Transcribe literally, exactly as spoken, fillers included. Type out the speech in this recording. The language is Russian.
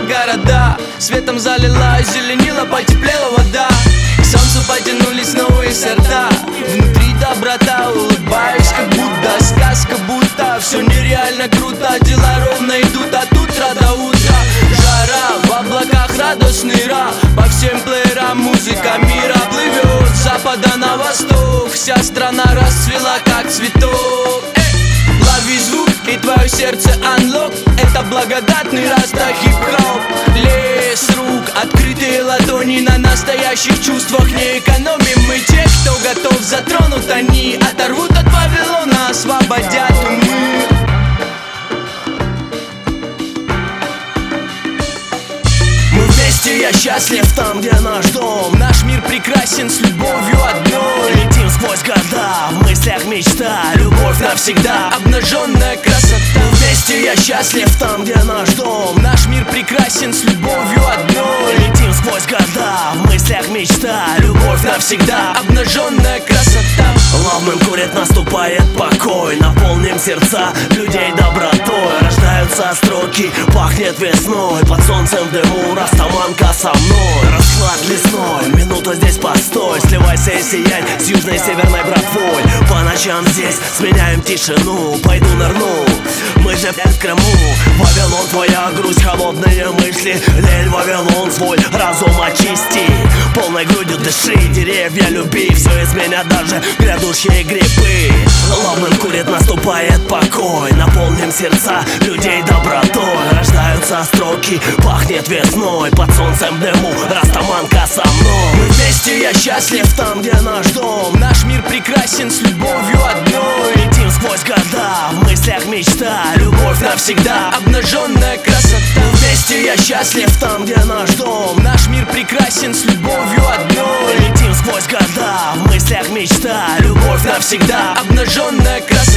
города. Светом залила, озеленила, потеплела вода. К солнцу потянулись новые сорта. Внутри доброта, улыбаюсь, как будто сказка, будто все нереально круто. Дела ровно идут от утра до утра. Жара, в облаках радостный ра. По всем плеерам музыка мира плывет с запада на восток. Вся страна расцвела, как цветок. Эй, лови звук, и твое сердце unlock. Это благодатный раста хип-хоп. Лес рук, открытые ладони. На настоящих чувствах не экономим мы. Тех, кто готов, затронут они. Оторвут от Вавилона, освободят умы. Мы вместе, я счастлив там, где наш дом. Наш мир прекрасен с любовью одной. Летим сквозь года, в мыслях мечта. Любовь навсегда, обнаженная красота. Мы вместе, я счастлив там, где наш дом. Наш мир прекрасен с любовью одной. Летим сквозь года, в мыслях мечта. Любовь навсегда, обнаженная красота. Лавным курит, наступает покой. Наполним сердца людей добротой. Рождаются строки, пахнет весной. Под солнцем в дыму, растаманка со мной. Расклад лесной, минута здесь постой. Сливайся и сияй с южной и северной братвой. По ночам здесь сменяем тишину. Пойду нырну, мы же в Крыму. Вавилон, твоя грусть, холодные мысли. Лель, Вавилон, свой разум очисти. Полной грудью дыши, деревья люби. Все изменят даже грядущие грибы. Лавным курит, наступает покой. Наполним сердца людей добротой. Рождаются строки, пахнет весной. Под солнцем дыму, растаманка со мной. Мы вместе, я счастлив там, где наш дом. Наш мир прекрасен с любовью одной. Летим сквозь года, в мыслях мечта. Любовь навсегда, обнаженная красота. Мы вместе, я счастлив там, где наш дом. Наш мир прекрасен с любовью одной. Летим сквозь года, в мыслях мечта. Любовь навсегда, обнаженная красота.